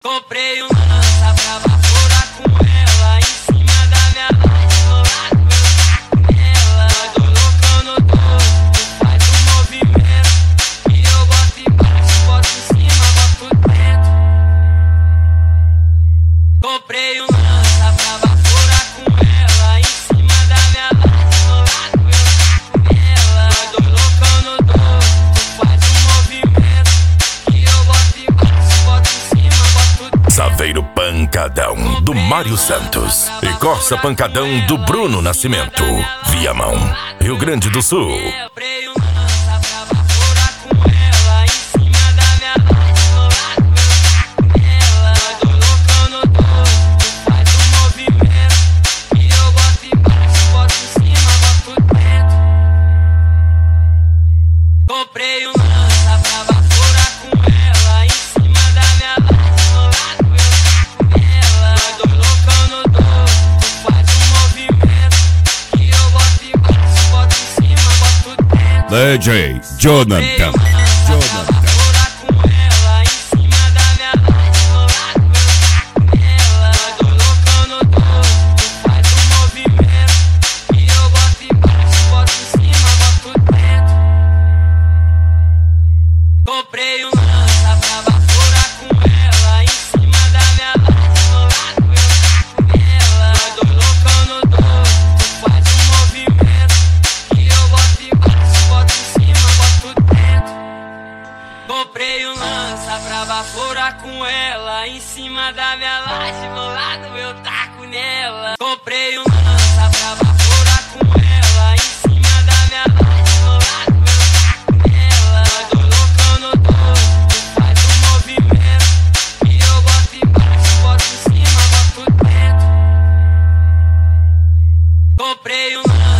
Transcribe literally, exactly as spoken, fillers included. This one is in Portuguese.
Comprei um lança pra vaporar com ela em cima da minha laje, vou lá do meu taco nela. Nós dois loucão no topo, faz um movimento e eu boto embaixo, boto em cima, boto dentro. Comprei um lança pra vaporar com ela em cima da minha laje, vou lá do meu taco nela. Nós dois loucão no topo, faz um movimento e eu boto embaixo, boto em cima, boto dentro. Saveiro Pancadão, do Mário Santos. E Corsa Pancadão, do Bruno Nascimento. Viamão, Rio Grande do Sul. Comprei um lança pra vaporar com ela em cima da minha laje, vou lá do meu taco nela. Nós dois loucão no topo, faz um movimento e eu boto embaixo, boto em cima, boto dentro. Comprei um lança pra vaporar com ela em cima da minha laje, vou lá do meu taco nela. Nós dois loucão no topo, faz um movimento e eu boto embaixo, boto em cima, boto dentro. D J Jonathan. Jonathan. Vaporar com ela em cima da minha laje, vou lá do meu taco nela. Nós dois loucão no topo, faz um movimento e eu boto embaixo, boto em cima, boto dentro. Comprei um lança pra vaporar com ela em cima da minha laje, vou lá do meu taco nela. Nós dois loucão no topo, faz um movimento e eu boto embaixo, boto em cima, boto dentro. Comprei um lança pra vaporar com ela em cima da minha laje, vou lá do meu taco nela. Comprei um lança pra vaporar com ela em cima da minha laje, vou lá do meu taco nela. Nós dois loucão no topo, faz um movimento e eu boto embaixo, boto em cima, boto dentro. Comprei um lança